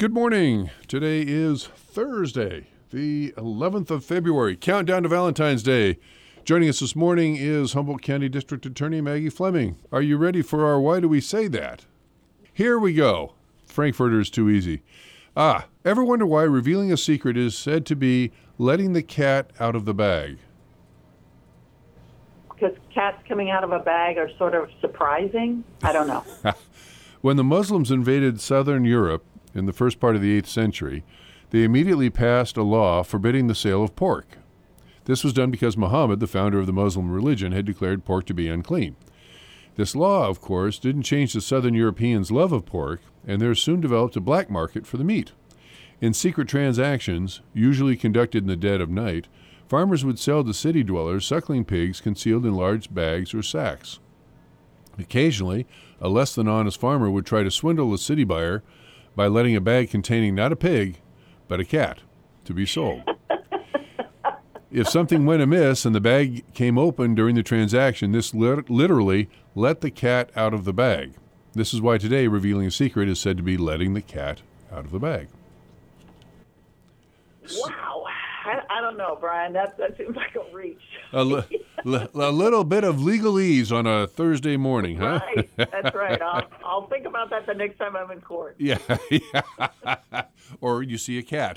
Good morning. Today is Thursday, the 11th of February. Countdown to Valentine's Day. Joining us this morning is Humboldt County District Attorney Maggie Fleming. Are you ready for our Why Do We Say That? Here we go. Frankfurter is too easy. Ever wonder why revealing a secret is said to be letting the cat out of the bag? Because cats coming out of a bag are sort of surprising? I don't know. When the Muslims invaded southern Europe in the first part of the 8th century, they immediately passed a law forbidding the sale of pork. This was done because Muhammad, the founder of the Muslim religion, had declared pork to be unclean. This law, of course, didn't change the southern Europeans' love of pork, and there soon developed a black market for the meat. In secret transactions, usually conducted in the dead of night, farmers would sell to city dwellers suckling pigs concealed in large bags or sacks. Occasionally, a less than honest farmer would try to swindle a city buyer by letting a bag containing not a pig, but a cat, to be sold. If something went amiss and the bag came open during the transaction, this literally let the cat out of the bag. This is why today revealing a secret is said to be letting the cat out of the bag. Wow. I don't know, Brian. That seems like a reach. A little bit of legalese on a Thursday morning, huh? Right. That's right. I'll think about that the next time I'm in court. Yeah. Or you see a cat.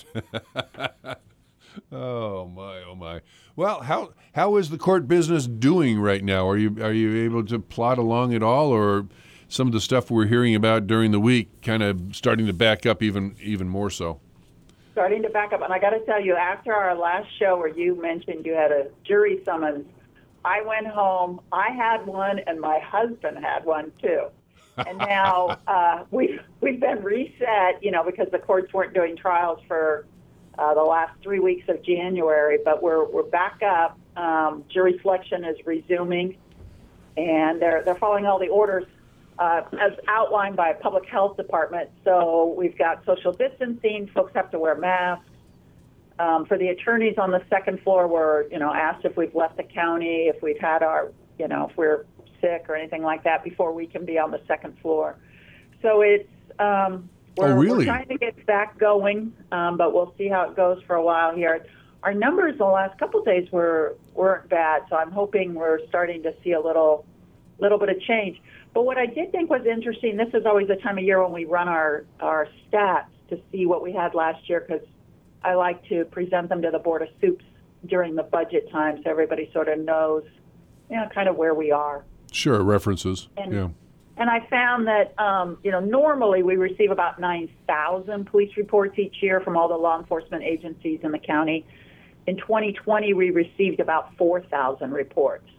Oh my. Well, how is the court business doing right now? Are you able to plod along at all, or some of the stuff we're hearing about during the week kind of starting to back up even more so? Starting to back up. And I got to tell you, after our last show where you mentioned you had a jury summons, I went home. I had one, and my husband had one too. And now we've been reset, because the courts weren't doing trials for the last 3 weeks of January, but we're back up. Jury selection is resuming, and they're following all the orders as outlined by Public Health Department. So we've got social distancing. Folks have to wear masks. For the attorneys on the second floor, we're asked if we've left the county, if we've had our, if we're sick or anything like that before we can be on the second floor. So it's we're trying to get back going, but we'll see how it goes for a while here. Our numbers the last couple of days weren't bad, so I'm hoping we're starting to see a little bit of change. But what I did think was interesting, this is always the time of year when we run our stats to see what we had last year, because I like to present them to the Board of Soups during the budget time so everybody sort of knows, kind of where we are. Sure, references. And I found that, normally we receive about 9,000 police reports each year from all the law enforcement agencies in the county. In 2020, we received about 4,000 reports.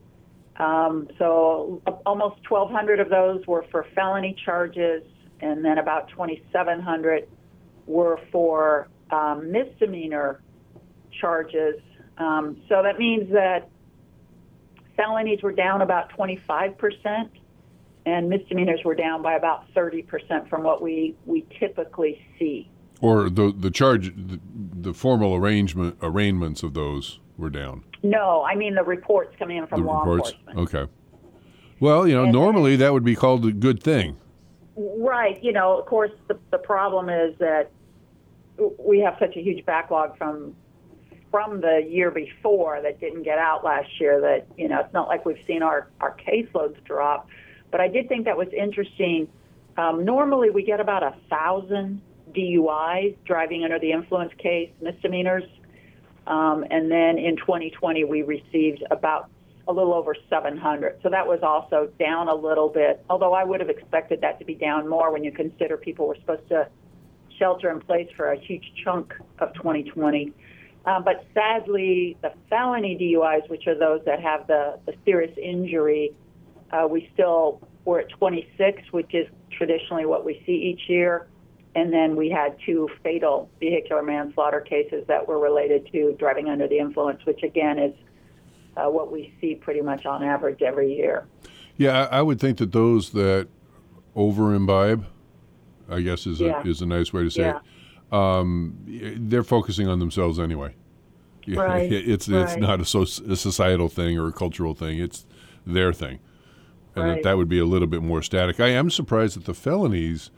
So almost 1,200 of those were for felony charges, and then about 2,700 were for misdemeanor charges. So that means that felonies were down about 25%, and misdemeanors were down by about 30% from what we typically see. Or the charge, the formal arraignments of those were down. No, I mean the reports coming in from law enforcement. Okay. Well, normally that would be called a good thing. Right. Of course, the problem is that we have such a huge backlog from the year before that didn't get out last year that, it's not like we've seen our caseloads drop. But I did think that was interesting. Normally we get about 1,000 DUIs, driving under the influence case, misdemeanors. And then in 2020, we received about a little over 700. So that was also down a little bit, although I would have expected that to be down more when you consider people were supposed to shelter in place for a huge chunk of 2020. But sadly, the felony DUIs, which are those that have the serious injury, we're at 26, which is traditionally what we see each year. And then we had 2 fatal vehicular manslaughter cases that were related to driving under the influence, which again is what we see pretty much on average every year. Yeah, I would think that those that over-imbibe, I guess is a nice way to say it, they're focusing on themselves anyway. Right. It's not a societal thing or a cultural thing. It's their thing. And that would be a little bit more static. I am surprised that the felonies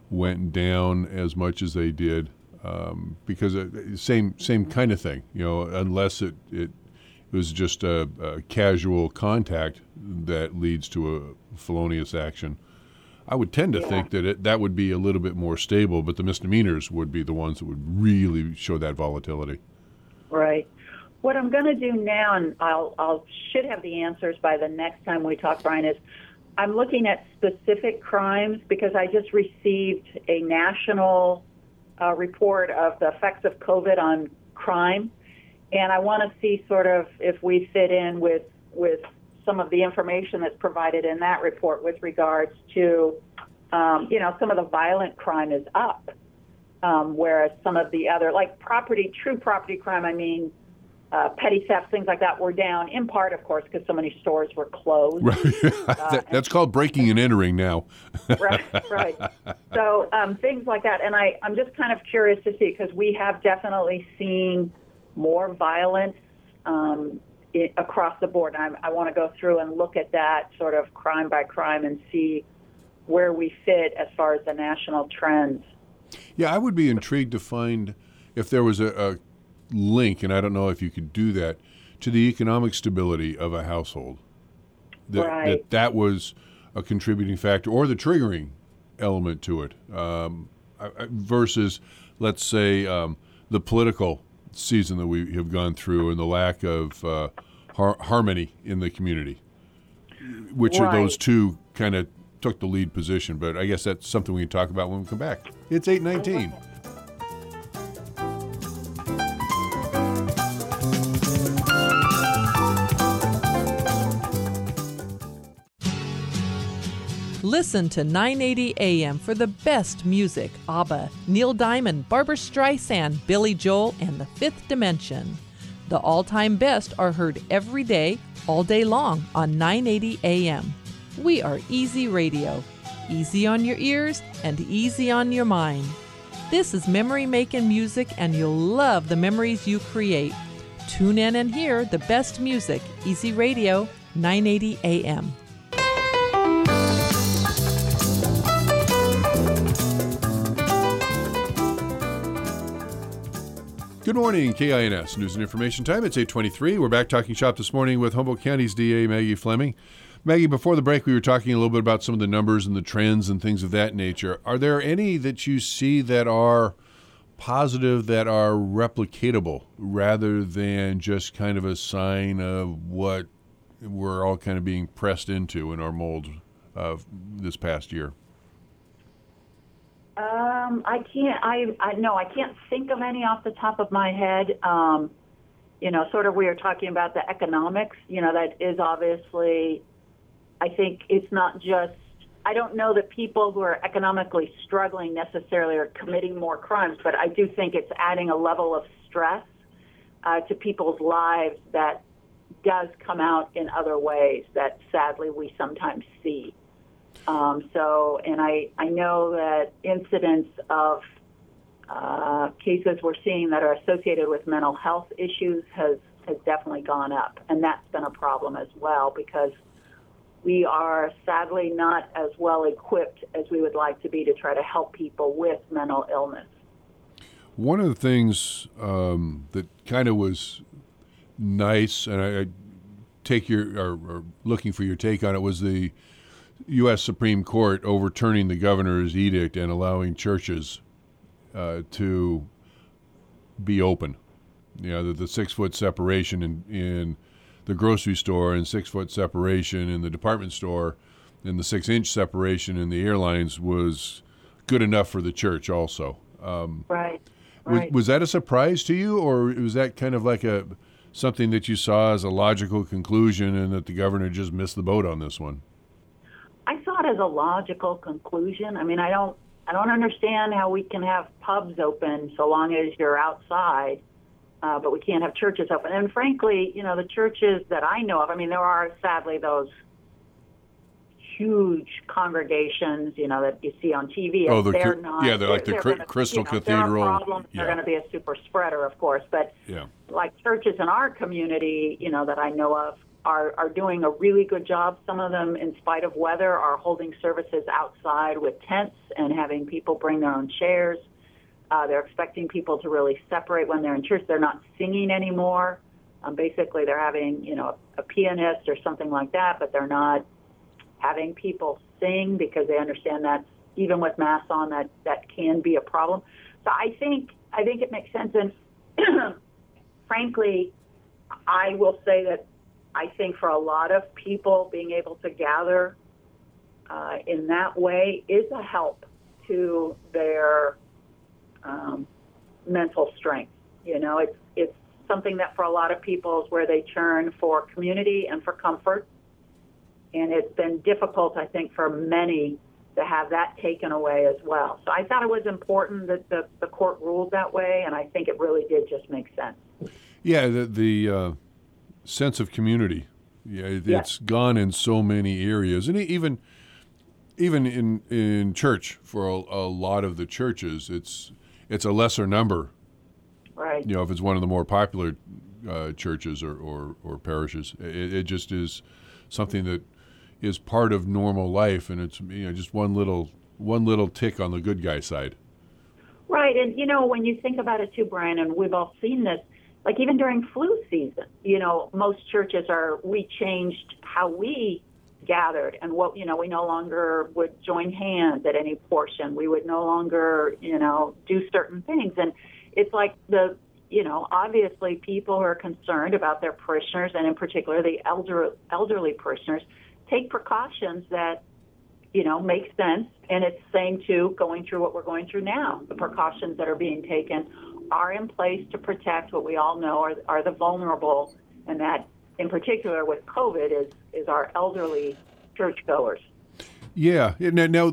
went down as much as they did, because same kind of thing, unless it was just a casual contact that leads to a felonious action. I would tend to think that that would be a little bit more stable, but the misdemeanors would be the ones that would really show that volatility. Right. What I'm going to do now, and I'll should have the answers by the next time we talk, Brian, is I'm looking at specific crimes because I just received a national report of the effects of COVID on crime, and I want to see sort of if we fit in with some of the information that's provided in that report with regards to, some of the violent crime is up, whereas some of the other, like true property crime, petty theft, things like that were down, in part, of course, because so many stores were closed. Right. That's called breaking and entering now. Right. So things like that. And I'm just kind of curious to see, because we have definitely seen more violence across the board. I want to go through and look at that sort of crime by crime and see where we fit as far as the national trends. Yeah, I would be intrigued to find if there was a link, and I don't know if you could do that, to the economic stability of a household. That was a contributing factor or the triggering element to it, versus, let's say, the political season that we have gone through and the lack of harmony in the community. Which of those two kind of took the lead position? But I guess that's something we can talk about when we come back. It's 8:19. Listen to 980 AM for the best music. ABBA, Neil Diamond, Barbra Streisand, Billy Joel, and The Fifth Dimension. The all-time best are heard every day, all day long on 980 AM. We are Easy Radio. Easy on your ears and easy on your mind. This is memory-making music, and you'll love the memories you create. Tune in and hear the best music. Easy Radio, 980 AM. Good morning, KINS News and Information Time. It's 8:23. We're back talking shop this morning with Humboldt County's DA, Maggie Fleming. Maggie, before the break, we were talking a little bit about some of the numbers and the trends and things of that nature. Are there any that you see that are positive, that are replicatable, rather than just kind of a sign of what we're all kind of being pressed into in our mold of this past year? I can't think of any off the top of my head. Sort of we were talking about the economics, that is obviously, I think it's not just, I don't know that people who are economically struggling necessarily are committing more crimes, but I do think it's adding a level of stress to people's lives that does come out in other ways that sadly we sometimes see. And I know that incidents of cases we're seeing that are associated with mental health issues has definitely gone up. And that's been a problem as well, because we are sadly not as well equipped as we would like to be to try to help people with mental illness. One of the things that kind of was nice, and I take or looking for your take on it, was the U.S. Supreme Court overturning the governor's edict and allowing churches to be open. The 6-foot separation in the grocery store and 6-foot separation in the department store and the 6-inch separation in the airlines was good enough for the church also. Right. Was that a surprise to you, or was that kind of like something that you saw as a logical conclusion and that the governor just missed the boat on this one? I saw it as a logical conclusion. I don't understand how we can have pubs open so long as you're outside, but we can't have churches open. And frankly, the churches that I know of, there are sadly those huge congregations, that you see on TV. Oh, they're not. Yeah, they're like the Crystal Cathedral. There are problems. Yeah. They're going to be a super spreader, of course. But like churches in our community, that I know of, are doing a really good job. Some of them, in spite of weather, are holding services outside with tents and having people bring their own chairs. They're expecting people to really separate when they're in church. They're not singing anymore. Basically, they're having, a pianist or something like that, but they're not having people sing because they understand that even with masks on, that can be a problem. So I think it makes sense. And frankly, I will say that I think for a lot of people, being able to gather in that way is a help to their mental strength. It's something that for a lot of people is where they turn for community and for comfort. And it's been difficult, I think, for many to have that taken away as well. So I thought it was important that the court ruled that way, and I think it really did just make sense. Yeah, the sense of community, it's gone in so many areas. And even in church, for a lot of the churches, it's a lesser number. Right. If it's one of the more popular churches or parishes, it just is something that is part of normal life, and it's just one little tick on the good guy side. Right, and when you think about it too, Brian, and we've all seen this, like even during flu season, most churches we changed how we gathered, and we no longer would join hands at any portion. We would no longer, do certain things, and it's like obviously people who are concerned about their parishioners, and in particular the elderly parishioners, take precautions that, make sense. And it's the same too, going through what we're going through now. The precautions that are being taken are in place to protect what we all know are the vulnerable, and that in particular with COVID is our elderly churchgoers. Yeah. Now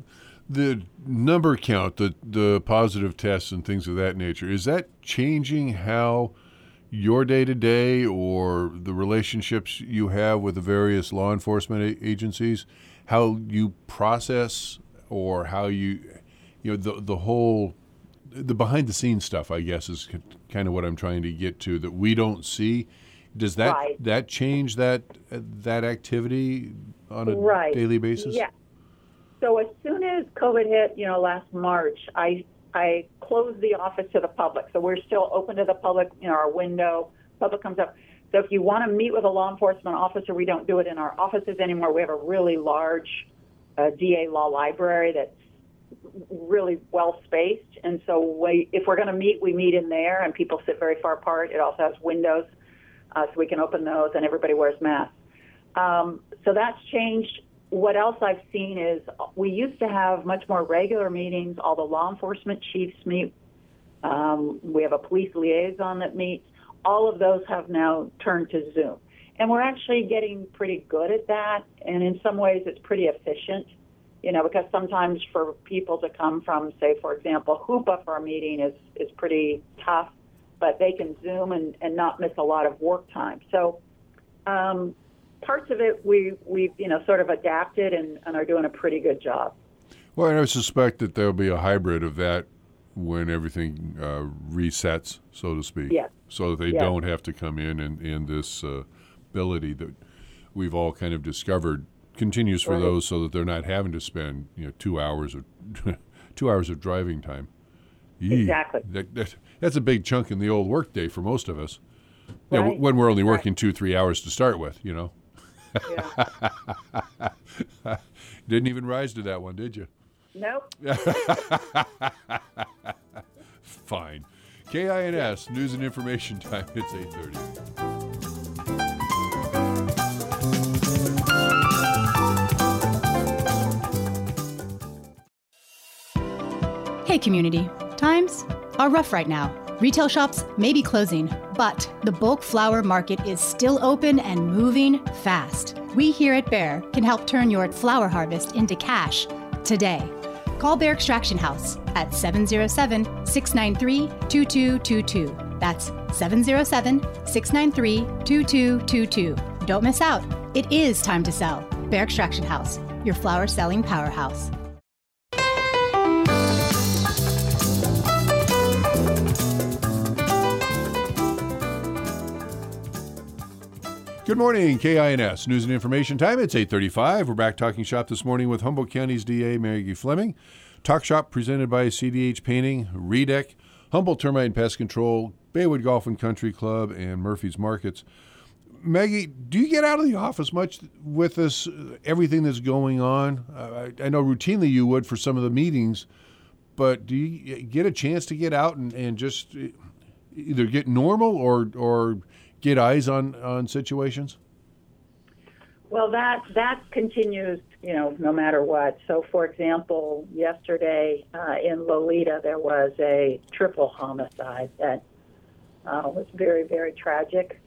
the number count, the positive tests and things of that nature, is that changing how your day-to-day or the relationships you have with the various law enforcement agencies, how you process or how the whole, the behind-the-scenes stuff, I guess, is kind of what I'm trying to get to, that we don't see. Does that change that activity on a daily basis? Yeah. So as soon as COVID hit, last March, I closed the office to the public. So we're still open to the public, our window, public comes up. So if you want to meet with a law enforcement officer, we don't do it in our offices anymore. We have a really large DA law library that's really well spaced. And so if we're going to meet, we meet in there, and people sit very far apart. It also has windows, so we can open those, and everybody wears masks. So that's changed. What else I've seen is we used to have much more regular meetings. All the law enforcement chiefs meet. We have a police liaison that meets. All of those have now turned to Zoom. And we're actually getting pretty good at that. And in some ways, it's pretty efficient, because sometimes for people to come from, say, for example, Hoopa for a meeting is pretty tough, but they can Zoom and not miss a lot of work time. So parts of it we've sort of adapted and are doing a pretty good job. Well, and I suspect that there'll be a hybrid of that when everything resets, so to speak. Yes. So that they don't have to come in, and this ability that we've all kind of discovered continues for those, so that they're not having to spend 2 hours of driving time. Exactly. That's a big chunk in the old workday for most of us. Right. When we're only working 2-3 hours to start with, Yeah. Didn't even rise to that one, did you? Nope. Fine. KINS, News and Information Time. It's 8:30. Hey community, times are rough right now. Retail shops may be closing, but the bulk flower market is still open and moving fast. We here at Bear can help turn your flower harvest into cash today. Call Bear Extraction House at 707-693-2222. That's 707-693-2222. Don't miss out. It is time to sell. Bear Extraction House, your flower selling powerhouse. Good morning, KINS News and Information Time. It's 8:35. We're back talking shop this morning with Humboldt County's DA, Maggie Fleming. Talk Shop presented by CDH Painting, Redec, Humboldt Termite and Pest Control, Baywood Golf and Country Club, and Murphy's Markets. Maggie, do you get out of the office much with this, everything that's going on? I know routinely you would for some of the meetings, but do you get a chance to get out and just either get normal or get eyes on situations? Well, that continues, no matter what. So, for example, yesterday in Lolita, there was a triple homicide that was very, very tragic.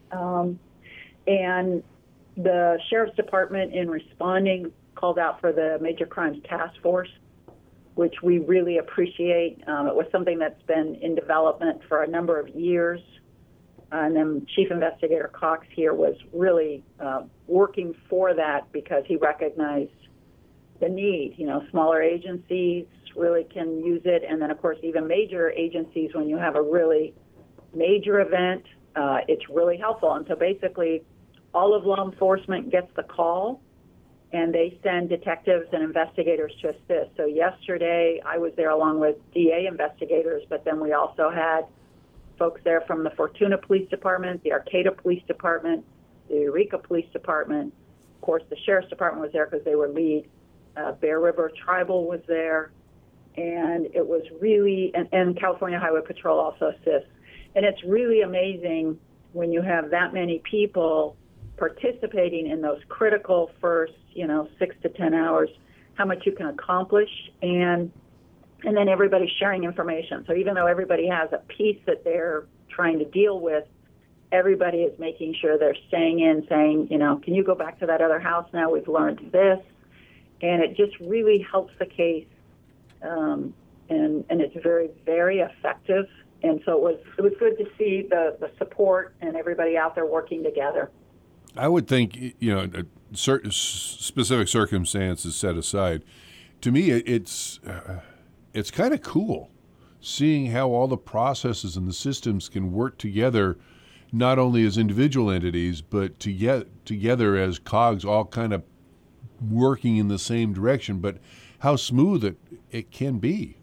And the Sheriff's Department, in responding, called out for the Major Crimes Task Force, which we really appreciate. It was something that's been in development for a number of years. And then Chief Investigator Cox here was really working for that because he recognized the need. Smaller agencies really can use it. And then, of course, even major agencies, when you have a really major event, it's really helpful. And so basically, all of law enforcement gets the call, and they send detectives and investigators to assist. So yesterday, I was there along with DA investigators, but then we also had folks there from the Fortuna Police Department, the Arcata Police Department, the Eureka Police Department. Of course, the Sheriff's Department was there because they were lead. Bear River Tribal was there, and it was really, and California Highway Patrol also assists. And it's really amazing when you have that many people participating in those critical first, 6 to 10 hours, how much you can accomplish, and then everybody's sharing information. So even though everybody has a piece that they're trying to deal with, everybody is making sure they're staying in, saying, can you go back to that other house now? We've learned this. And it just really helps the case, and it's very, very effective. And so it was good to see the support and everybody out there working together. I would think, certain specific circumstances set aside, to me it's kind of cool seeing how all the processes and the systems can work together, not only as individual entities, but together as cogs, all kind of working in the same direction, but how smooth it can be.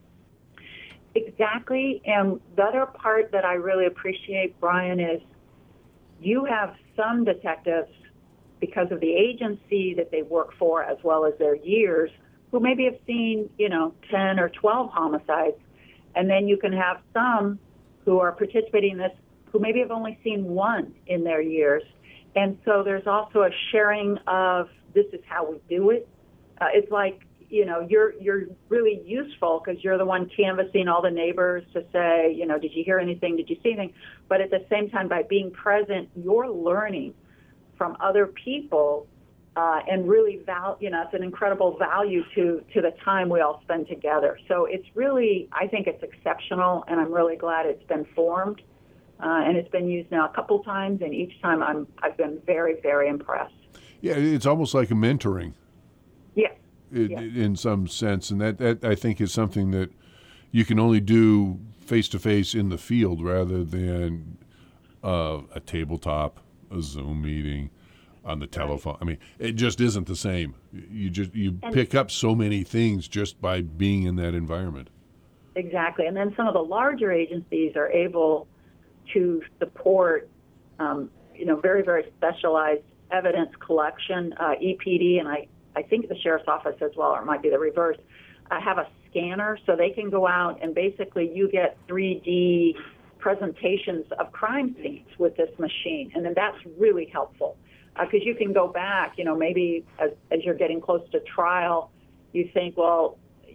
Exactly. And the other part that I really appreciate, Brian, is you have some detectives, because of the agency that they work for as well as their years, who maybe have seen, 10 or 12 homicides. And then you can have some who are participating in this who maybe have only seen one in their years. And so there's also a sharing of this is how we do it. It's like, you're really useful because you're the one canvassing all the neighbors to say, did you hear anything? Did you see anything? But at the same time, by being present, you're learning from other people, and really, it's an incredible value to the time we all spend together. So it's really, I think it's exceptional, and I'm really glad it's been formed, and it's been used now a couple times, and each time I've been very, very impressed. Yeah, it's almost like a mentoring. Yes. In some sense, and that I think is something that you can only do face-to-face in the field rather than a tabletop, a Zoom meeting, on the telephone. I mean, it just isn't the same. You pick up so many things just by being in that environment. Exactly. And then some of the larger agencies are able to support, very, very specialized evidence collection. EPD, and I think the Sheriff's Office as well, or it might be the reverse, have a scanner so they can go out and basically you get 3D presentations of crime scenes with this machine. And then that's really helpful because you can go back, maybe as you're getting close to trial, you think, well,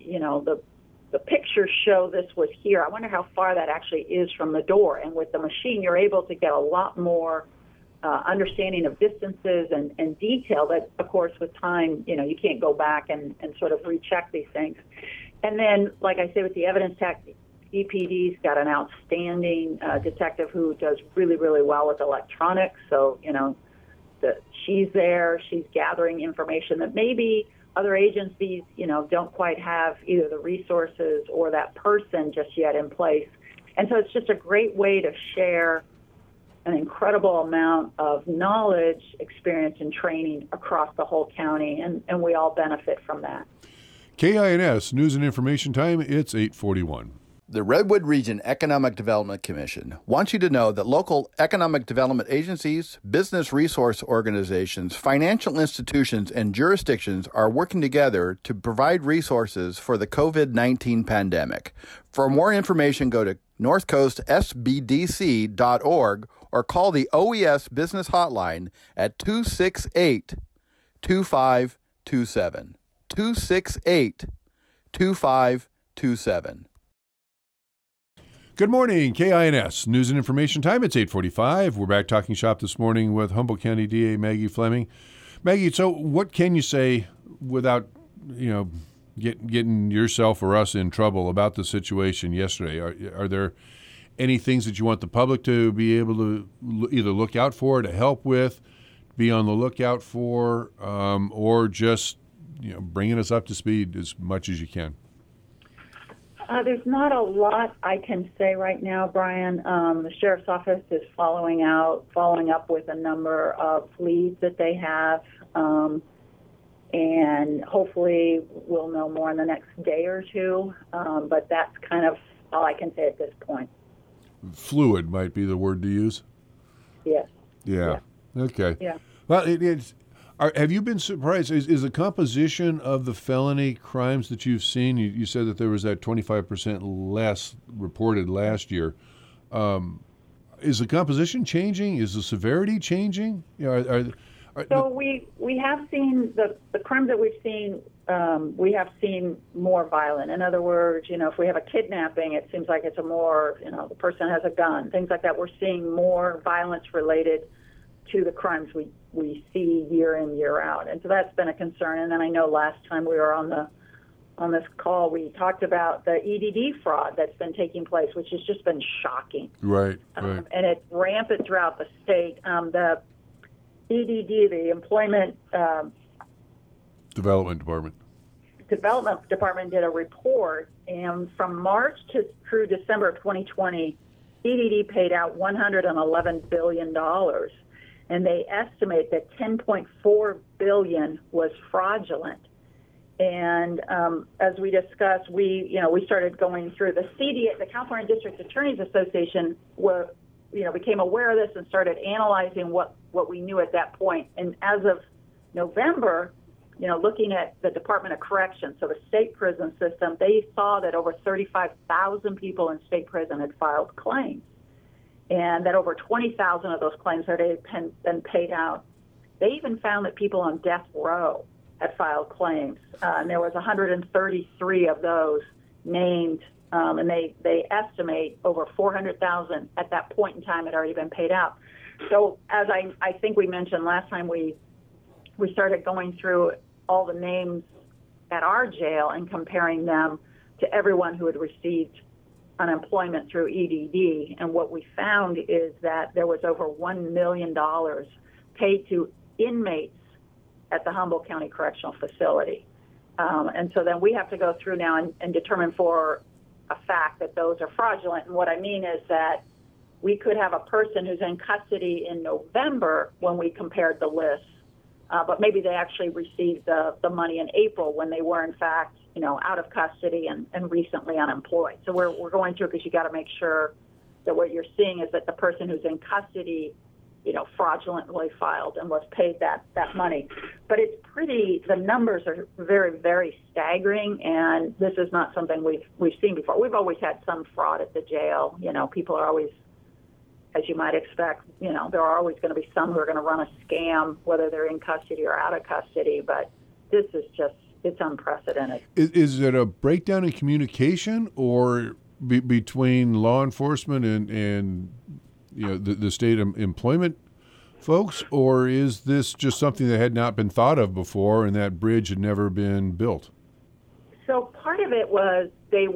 the pictures show this was here. I wonder how far that actually is from the door. And with the machine, you're able to get a lot more understanding of distances and detail that, of course, with time, you can't go back and sort of recheck these things. And then, like I say, with the evidence tech, EPD's got an outstanding detective who does really, really well with electronics. So, she's there, she's gathering information that maybe other agencies, don't quite have either the resources or that person just yet in place. And so it's just a great way to share an incredible amount of knowledge, experience, and training across the whole county, and we all benefit from that. KINS News and Information Time, it's 8:41. The Redwood Region Economic Development Commission wants you to know that local economic development agencies, business resource organizations, financial institutions, and jurisdictions are working together to provide resources for the COVID-19 pandemic. For more information, go to northcoastsbdc.org or call the OES Business Hotline at 268-2527. 268-2527. Good morning, KINS News and Information Time. It's 8:45. We're back talking shop this morning with Humboldt County DA Maggie Fleming. Maggie, so what can you say without, getting yourself or us in trouble about the situation yesterday? Are there any things that you want the public to be able to either look out for, to help with, be on the lookout for, or just bringing us up to speed as much as you can? There's not a lot I can say right now, Brian. The sheriff's office is following up with a number of leads that they have, and hopefully we'll know more in the next day or two, but that's kind of all I can say at this point. Fluid might be the word to use. Yes. Yeah. Okay. Yeah. Well, have you been surprised? Is the composition of the felony crimes that you've seen, you said that there was that 25% less reported last year. Is the composition changing? Is the severity changing? So we have seen the crimes that we've seen, we have seen more violent. In other words, if we have a kidnapping, it seems like it's a more, the person has a gun, things like that. We're seeing more violence related to the crimes we see year in, year out. And so that's been a concern. And then I know last time we were on this call, we talked about the EDD fraud that's been taking place, which has just been shocking. Right. And it's rampant throughout the state. The EDD, the Employment Development Department did a report, and from March through December of 2020, EDD paid out $111 billion. And they estimate that $10.4 billion was fraudulent. And as we discussed, we started going through the CDA, the California District Attorneys Association, became aware of this and started analyzing what we knew at that point. And as of November, looking at the Department of Corrections, so the state prison system, they saw that over 35,000 people in state prison had filed claims, and that over 20,000 of those claims had been paid out. They even found that people on death row had filed claims, and there was 133 of those named, and they estimate over 400,000 at that point in time had already been paid out. So as I think we mentioned last time, we started going through all the names at our jail and comparing them to everyone who had received unemployment through EDD, and what we found is that there was over $1 million paid to inmates at the Humboldt County Correctional Facility. And so then we have to go through now and determine for a fact that those are fraudulent. And what I mean is that we could have a person who's in custody in November when we compared the lists, but maybe they actually received the money in April when they were in fact out of custody and recently unemployed. So we're going through, because you got to make sure that what you're seeing is that the person who's in custody, fraudulently filed and was paid that money. But the numbers are very, very staggering, and this is not something we've seen before. We've always had some fraud at the jail. People are always, as you might expect, there are always going to be some who are going to run a scam, whether they're in custody or out of custody. But this is it's unprecedented. Is it a breakdown in communication or between law enforcement and the state employment folks, or is this just something that had not been thought of before and that bridge had never been built? So part of it was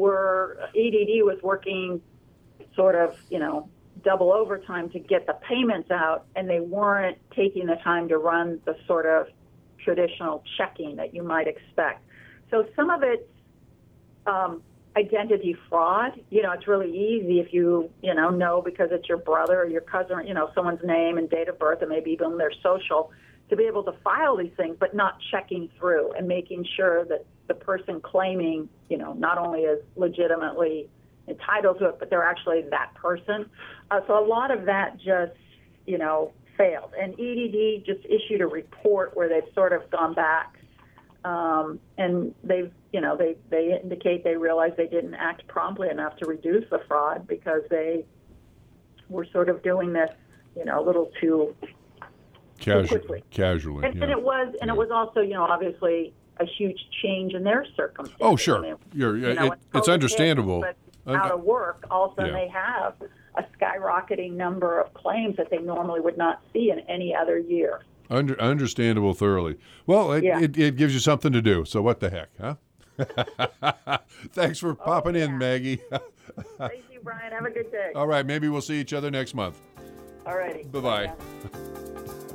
EDD was working sort of, double overtime to get the payments out, and they weren't taking the time to run the sort of traditional checking that you might expect. So some of it, I identity fraud. It's really easy if you know because it's your brother or your cousin, or, someone's name and date of birth and maybe even their social, to be able to file these things, but not checking through and making sure that the person claiming, not only is legitimately entitled to it, but they're actually that person. So a lot of that just, failed. And EDD just issued a report where they've sort of gone back, and they've, they indicate they realize they didn't act promptly enough to reduce the fraud because they were sort of doing this, a little too quickly. Casually. And it was also, obviously a huge change in their circumstances. Oh, sure. I mean, it's understandable. But out of work, all of a sudden they have a skyrocketing number of claims that they normally would not see in any other year. Understandable thoroughly. Well, it gives you something to do, so what the heck, huh? Thanks for popping in, Maggie. Thank you, Brian. Have a good day. All right, maybe we'll see each other next month. All righty. Bye-bye.